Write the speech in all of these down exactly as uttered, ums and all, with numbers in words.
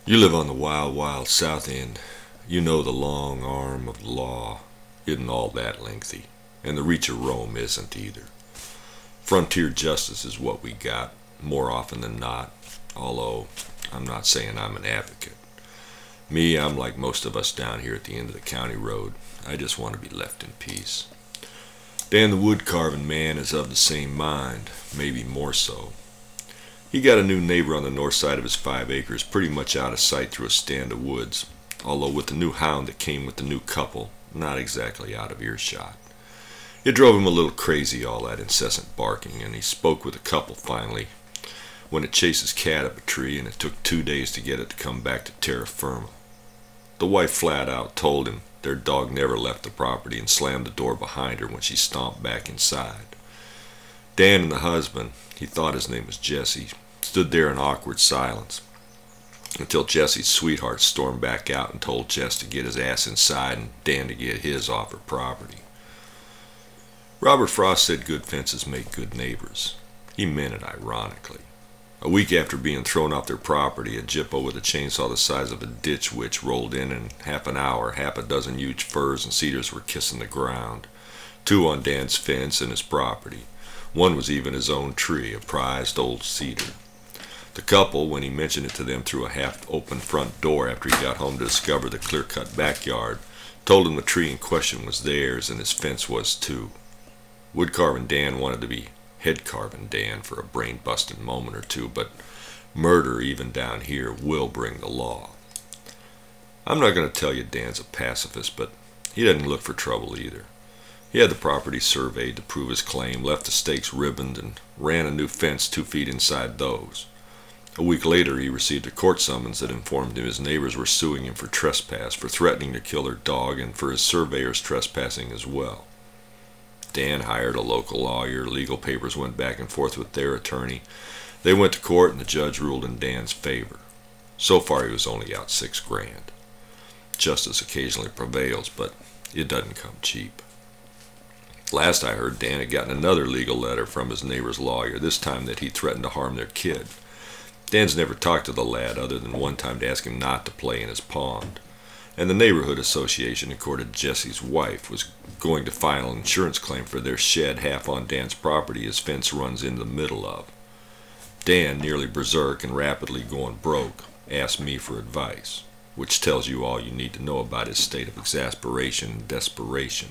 You live on the wild, wild South End. You know the long arm of the law isn't all that lengthy, and the reach of Rome isn't either. Frontier justice is what we got, more often than not, although I'm not saying I'm an advocate. Me, I'm like most of us down here at the end of the county road. I just want to be left in peace. Dan the wood carving man is of the same mind, maybe more so. He got a new neighbor on the north side of his five acres, pretty much out of sight through a stand of woods, although with the new hound that came with the new couple, not exactly out of earshot. It drove him a little crazy, all that incessant barking, and he spoke with the couple finally, when it chased his cat up a tree and it took two days to get it to come back to terra firma. The wife flat out told him their dog never left the property and slammed the door behind her when she stomped back inside. Dan and the husband, he thought his name was Jesse, stood there in awkward silence until Jesse's sweetheart stormed back out and told Jess to get his ass inside and Dan to get his off her property. Robert Frost said good fences make good neighbors. He meant it ironically. A week after being thrown off their property, a Jippo with a chainsaw the size of a ditch witch rolled in, and in half an hour half a dozen huge firs and cedars were kissing the ground, two on Dan's fence and his property. One was even his own tree, a prized old cedar. The couple, when he mentioned it to them through a half-open front door after he got home to discover the clear-cut backyard, told him the tree in question was theirs and his fence was too. Wood-carving Dan wanted to be head-carving Dan for a brain-busting moment or two, but murder, even down here, will bring the law. I'm not going to tell you Dan's a pacifist, but he doesn't look for trouble either. He had the property surveyed to prove his claim, left the stakes ribboned, and ran a new fence two feet inside those. A week later, he received a court summons that informed him his neighbors were suing him for trespass, for threatening to kill their dog, and for his surveyors trespassing as well. Dan hired a local lawyer. Legal papers went back and forth with their attorney. They went to court, and the judge ruled in Dan's favor. So far, he was only out six grand. Justice occasionally prevails, but it doesn't come cheap. Last I heard, Dan had gotten another legal letter from his neighbor's lawyer, this time that he threatened to harm their kid. Dan's never talked to the lad other than one time to ask him not to play in his pond. And the neighborhood association, according to Jesse's wife, was going to file an insurance claim for their shed half on Dan's property his fence runs into the middle of. Dan, nearly berserk and rapidly going broke, asked me for advice, which tells you all you need to know about his state of exasperation and desperation.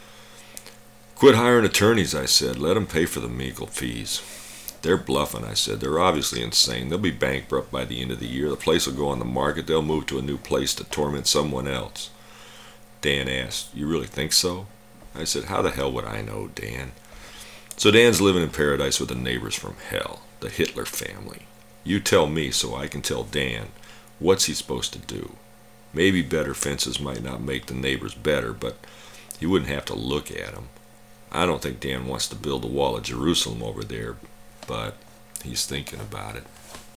Quit hiring attorneys, I said. Let them pay for the meager fees. They're bluffing, I said. They're obviously insane. They'll be bankrupt by the end of the year. The place will go on the market. They'll move to a new place to torment someone else. Dan asked, "You really think so?" I said, "How the hell would I know, Dan?" So Dan's living in paradise with the neighbors from hell, the Hitler family. You tell me so I can tell Dan. What's he supposed to do? Maybe better fences might not make the neighbors better, but he wouldn't have to look at them. I don't think Dan wants to build a wall of Jerusalem over there, but he's thinking about it.